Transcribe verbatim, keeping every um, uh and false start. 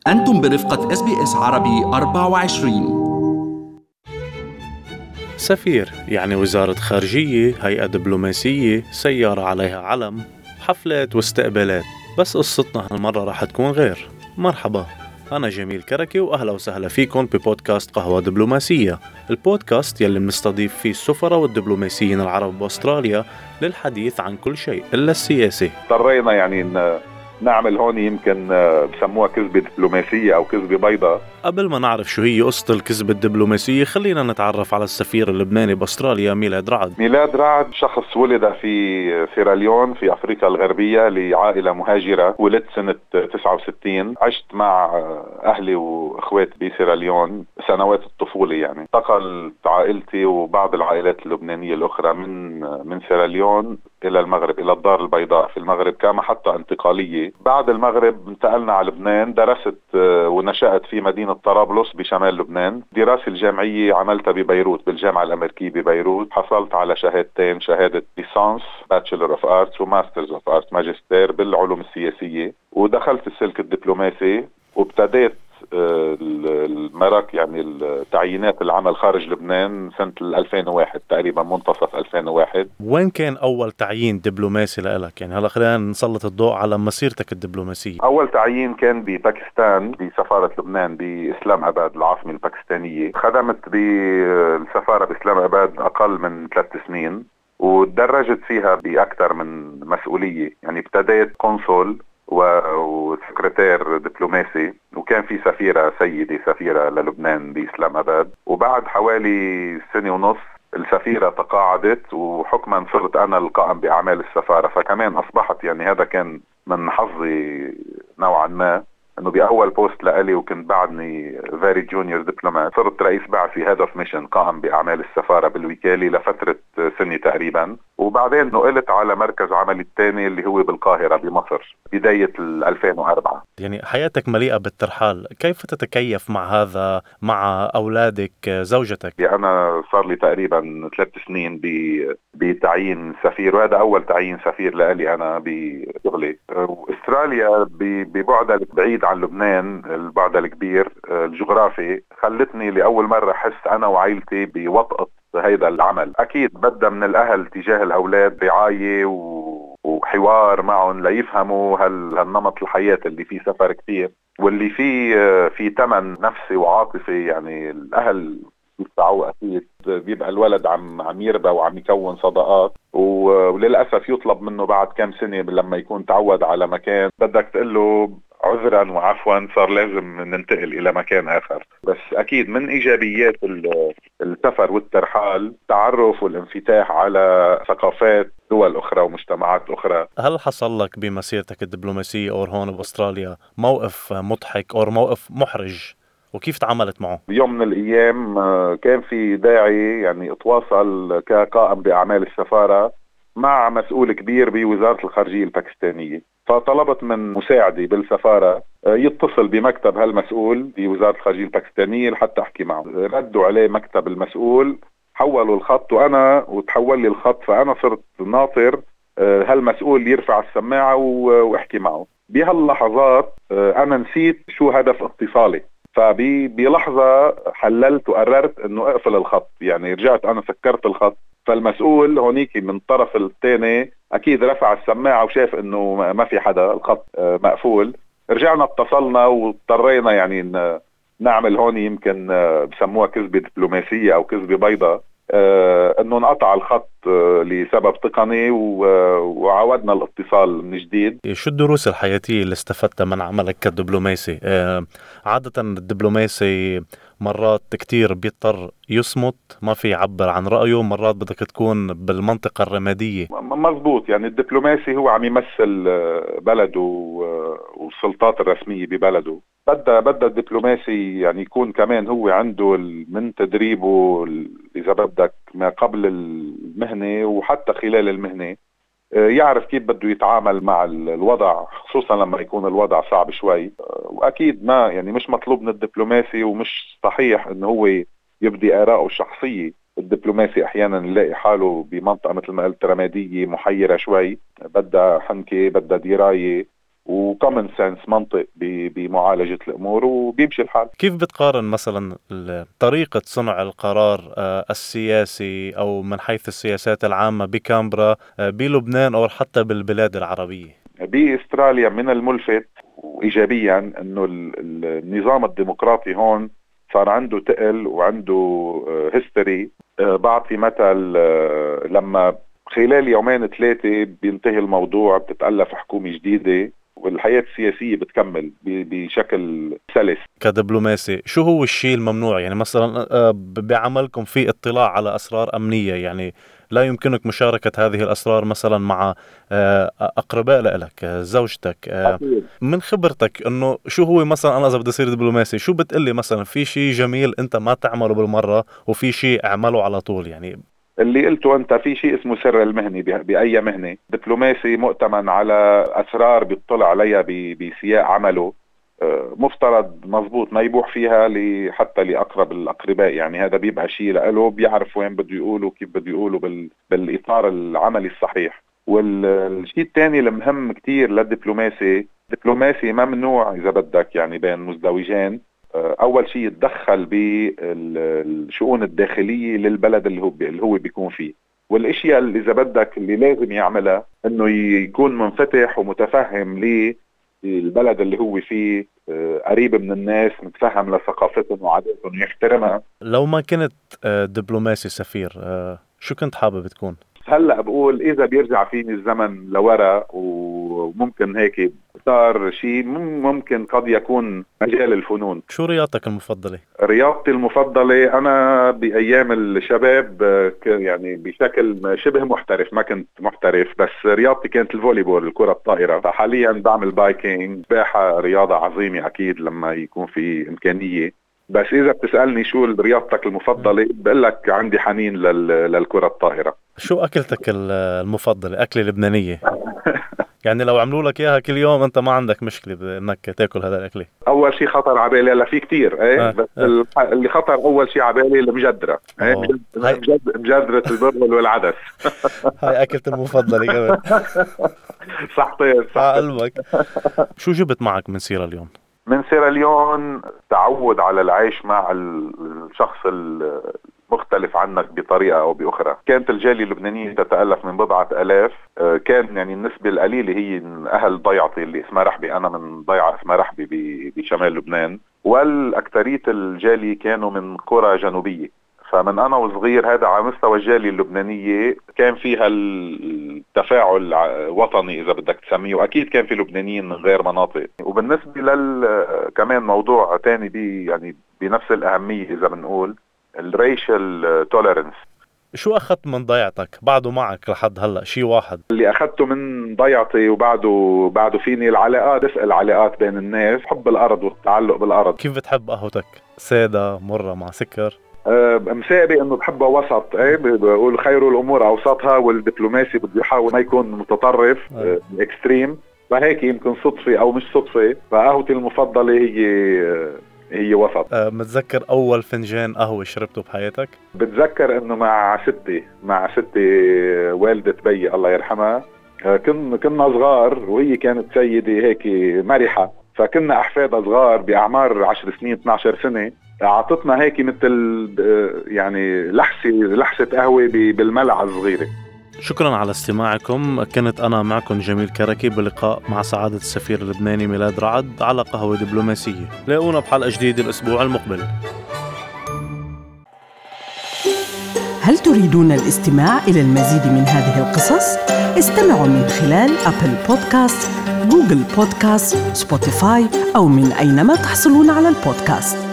أنتم برفقة إس بي إس عربي أربعة وعشرين. سفير يعني وزارة خارجية، هيئة دبلوماسية، سيارة عليها علم، حفلات واستقبالات. بس قصتنا هالمرة رح تكون غير. مرحبا، أنا جميل كركي وأهلا وسهلا فيكم ببودكاست قهوة دبلوماسية، البودكاست يلي منستضيف فيه السفراء والدبلوماسيين العرب بأستراليا للحديث عن كل شيء إلا السياسي. اضطرينا يعني إن نعمل هون يمكن بسموها كذبة دبلوماسية أو كذبة بيضاء. قبل ما نعرف شو هي قصة الكذبة الدبلوماسية، خلينا نتعرف على السفير اللبناني بأستراليا ميلاد رعد. ميلاد رعد شخص ولد في سيراليون في أفريقيا الغربية لعائلة مهاجرة. ولدت سنة تسعة وستين. عشت مع أهلي وإخواتي بسيراليون سنوات الطفولة. يعني انتقلت عائلتي وبعض العائلات اللبنانية الأخرى من من سيراليون إلى المغرب، إلى الدار البيضاء في المغرب كمحطة انتقالية. بعد المغرب انتقلنا على لبنان. درست ونشأت في مدينة طرابلس بشمال لبنان. دراسة الجامعية عملتها ببيروت بالجامعة الأمريكية ببيروت. حصلت على شهادتين، شهادة ليسانس باتشلر اوف ارتس وماسترز اوف ارتس ماجستير بالعلوم السياسية. ودخلت السلك الدبلوماسي وابتديت المرك يعني التعيينات العمل خارج لبنان سنة ألفين وواحد تقريبا، منتصف ألفين وواحد. وين كان أول تعيين دبلوماسي لك؟ يعني هلا خلينا نسلط الضوء على مسيرتك الدبلوماسية. أول تعيين كان بباكستان بسفارة لبنان بإسلام أباد العاصمة الباكستانية. خدمت بالسفارة بإسلام أباد أقل من ثلاث سنين وتدرجت فيها بأكثر من مسؤولية. يعني ابتديت كونسول وسكرتير دبلوماسي، وكان في سفيرة سيدة سفيرة للبنان بإسلام أباد. وبعد حوالي سنة ونص السفيرة تقاعدت وحكما صرت أنا القائم بأعمال السفارة. فكمان أصبحت يعني هذا كان من حظي نوعا ما انه باول بوست لالي وكنت بعدني فيري جونيور دبلومات. صرت رئيس بعثي هيد اوف ميشن قائم باعمال السفاره بالوكاله لفتره سنه تقريبا. وبعدين نقلت على مركز عملي الثاني اللي هو بالقاهره بمصر بدايه ألفين وأربعة. يعني حياتك مليئه بالترحال، كيف تتكيف مع هذا مع اولادك زوجتك؟ يعني انا صار لي تقريبا ثلاث سنين بتعيين سفير، وهذا اول تعيين سفير لالي انا بشغلي. واستراليا ببعدها بعيد عن لبنان، البعد الكبير الجغرافي، خلتني لأول مرة أحس أنا وعائلتي بوطأة هيدا العمل. أكيد بدأ من الأهل تجاه الأولاد رعاية وحوار معهم ليفهموا هالنمط الحياة اللي فيه سفر كتير واللي فيه في تمن نفسي وعاطفي. يعني الأهل يدفعوا أكيد، بيبقى الولد عم عم يربى وعم يكون صداقات، وللأسف يطلب منه بعد كم سنة لما يكون تعود على مكان بدك تقول له عذرا وعفوا صار لازم ننتقل إلى مكان آخر. بس أكيد من إيجابيات السفر والترحال التعرف والانفتاح على ثقافات دول أخرى ومجتمعات أخرى. هل حصل لك بمسيرتك الدبلوماسية أو هون بأستراليا موقف مضحك أو موقف محرج وكيف تعاملت معه؟ يوم من الأيام كان في داعي يعني اتواصل كقائم بأعمال السفارة مع مسؤول كبير بوزارة الخارجية الباكستانية. فطلبت من مساعدي بالسفارة يتصل بمكتب هالمسؤول بوزارة الخارجية الباكستانية لحتى أحكي معه. ردوا عليه مكتب المسؤول، حولوا الخط وأنا وتحول لي الخط. فأنا صرت ناطر هالمسؤول يرفع السماعة وأحكي معه. بهاللحظات أنا نسيت شو هدف اتصالي. فبلحظة حللت وقررت انه اقفل الخط. يعني رجعت انا سكرت الخط. فالمسؤول هونيك من الطرف الثاني اكيد رفع السماعة وشاف انه ما في حدا، الخط مقفول. رجعنا اتصلنا واضطرينا يعني نعمل هون يمكن بسموها كذبة دبلوماسية او كذبة بيضاء، انه انقطع الخط لسبب تقني وعودنا الاتصال من جديد. شو الدروس الحياتية اللي استفدتها من عملك كدبلوماسي؟ عادة الدبلوماسي مرات كتير بيضطر يصمت، ما في يعبر عن رأيه، مرات بدك تكون بالمنطقة الرمادية. مزبوط. يعني الدبلوماسي هو عم يمثل بلده والسلطات الرسمية ببلده. بدأ بدأ الدبلوماسي يعني يكون كمان هو عنده من تدريبه إذا بدك ما قبل المهنة وحتى خلال المهنة، يعرف كيف بده يتعامل مع الوضع، خصوصا لما يكون الوضع صعب شوي. وأكيد ما يعني مش مطلوب من الدبلوماسي ومش صحيح إنه هو يبدي آراءه الشخصية. الدبلوماسي أحيانا يلاقي حاله بمنطقة مثل ما قلت رمادية محيرة شوي، بدها حنكة بدها دراية وكومن سنس منطق بمعالجة الأمور وبيمشي الحال. كيف بتقارن مثلا طريقة صنع القرار السياسي أو من حيث السياسات العامة بكامبرا بلبنان أو حتى بالبلاد العربية؟ بأستراليا من الملفت وإيجابيا أنه النظام الديمقراطي هون صار عنده تقل وعنده هيستوري. بعطي مثل، لما خلال يومين ثلاثة بينتهي الموضوع، بتتألف حكومة جديدة والحياة السياسية بتكمل بشكل سلس. كدبلوماسي شو هو الشيء الممنوع؟ يعني مثلا بعملكم في اطلاع على أسرار أمنية، يعني لا يمكنك مشاركة هذه الأسرار مثلا مع أقرباء لك، زوجتك. من خبرتك إنه شو هو مثلا، أنا إذا بدي أصير دبلوماسي شو بتقلي مثلا في شيء جميل أنت ما تعمله بالمرة وفي شيء اعمله على طول؟ يعني اللي قلته أنت، في شيء اسمه سر المهني بأي مهنة. دبلوماسي مؤتمن على أسرار بيطلع عليها بسياق عمله، مفترض مزبوط ما يبوح فيها حتى لأقرب الأقرباء. يعني هذا بيبقى شيء لأله، بيعرف وين بده يقوله وكيف بده يقوله بالإطار العملي الصحيح. والشيء الثاني المهم كتير للدبلوماسي، دبلوماسي ممنوع إذا بدك يعني بين مزدوجين أول شيء يتدخل بالشؤون الداخلية للبلد اللي هو اللي هو بيكون فيه. والاشياء اللي إذا بدك اللي لازم يعملها إنه يكون منفتح ومتفهم للبلد اللي هو فيه، قريب من الناس، متفهم لثقافتهم وعاداتهم، يحترمها. لو ما كنت دبلوماسي سفير شو كنت حابب تكون؟ هلأ بقول إذا بيرجع فيني الزمن لورا وممكن هيك صار شيء، ممكن قد يكون مجال الفنون. شو رياضتك المفضلة؟ رياضتي المفضلة أنا بأيام الشباب يعني بشكل شبه محترف، ما كنت محترف، بس رياضتي كانت الفوليبول، الكرة الطائرة. فحاليا بعمل بايكينج، سباحة رياضة عظيمة أكيد لما يكون في إمكانية. بس إذا بتسألني شو رياضتك المفضلة بقول لك عندي حنين للكرة الطائرة. شو أكلتك المفضلة؟ أكلة لبنانية يعني لو عملوا لك إياها كل يوم أنت ما عندك مشكلة بأنك تاكل هذا الأكل؟ أول شيء خطر عبالي، هلا في كتير ايه آه. بس آه. اللي خطر أول شيء عبالي المجدرة، ايه مجد... مجدرة البرغل والعدس. هاي أكلة المفضلة كمان. صحتين صح قلبك. شو جبت معك من سيراليون؟ من سيراليون تعود على العيش مع الشخص المختلف عنك بطريقة أو بأخرى. كانت الجالية اللبنانية تتألف من بضعة ألاف، كان يعني النسبة القليلة هي من أهل ضيعتي اللي اسمها رحبي، أنا من ضيعة اسمها رحبي بشمال لبنان، والأكترية الجالية كانوا من قرى جنوبية. فمن أنا وصغير هذا على مستوى الجالية اللبنانية كان فيها التفاعل وطني إذا بدك تسميه، وأكيد كان في لبنانيين من غير مناطق. وبالنسبة لل كمان موضوع تاني بي يعني بنفس الأهمية إذا بنقول الريشل توليرنس. شو أخذت من ضيعتك بعده معك لحد هلأ؟ شيء واحد اللي أخذته من ضيعتي وبعده بعده فيني العلاقات، دفء العلاقات بين الناس، حب الأرض والتعلق بالأرض. كيف بتحب قهوتك؟ سادة، مرة، مع سكر؟ أه مسابي انه بحبها وسط، ايه بقول خير الامور اوسطها، والدبلوماسي بده يحاول ما يكون متطرف أه. اكستريم. فهيك يمكن صدفة او مش صدفة، فقهوتي المفضلة هي هي وسط. أه متذكر اول فنجان قهوة شربته بحياتك؟ بتذكر انه مع ستي مع ستي والدة بي الله يرحمها. أه كنا كنا صغار وهي كانت سيدة هيك مرحة، فكنا احفادها صغار باعمار عشر سنين اثني عشر سنة. اعطتنا هيك مثل يعني لحسة لحسة قهوة بالملعقة الصغيرة. شكرا على استماعكم. كنت أنا معكم جميل كركي بلقاء مع سعادة السفير اللبناني ميلاد رعد على قهوة دبلوماسية. لاقونا بحلقة جديدة الأسبوع المقبل. هل تريدون الاستماع إلى المزيد من هذه القصص؟ استمعوا من خلال أبل بودكاست، جوجل بودكاست، سبوتيفاي أو من أينما تحصلون على البودكاست.